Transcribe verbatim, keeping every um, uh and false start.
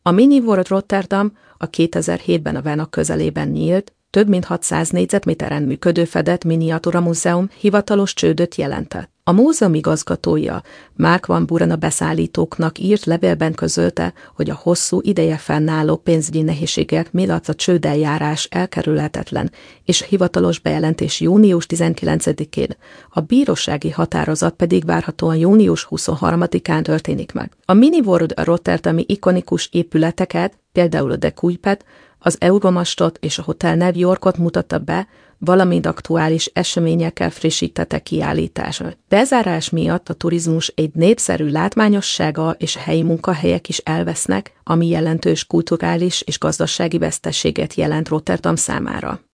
A Mini World Rotterdam a kétezer-hétben a Vának közelében nyílt, több mint hatszáz négyzetméteren működő fedett miniatúra múzeum hivatalos csődöt jelentett. A múzeum igazgatója, Mark van Buren a beszállítóknak írt levélben közölte, hogy a hosszú ideje fennálló pénzügyi nehézségek miatt a csődeljárás elkerülhetetlen, és hivatalos bejelentés június tizenkilencedikén, a bírósági határozat pedig várhatóan június huszonharmadikán történik meg. A Mini World rotterdami ikonikus épületeket, például a De Kuipet, az Euromastot és a Hotel New Yorkot mutatta be, valamint aktuális eseményekkel frissítette kiállítása. Bezárás miatt a turizmus egy népszerű látványossága és helyi munkahelyek is elvesznek, ami jelentős kulturális és gazdasági veszteséget jelent Rotterdam számára.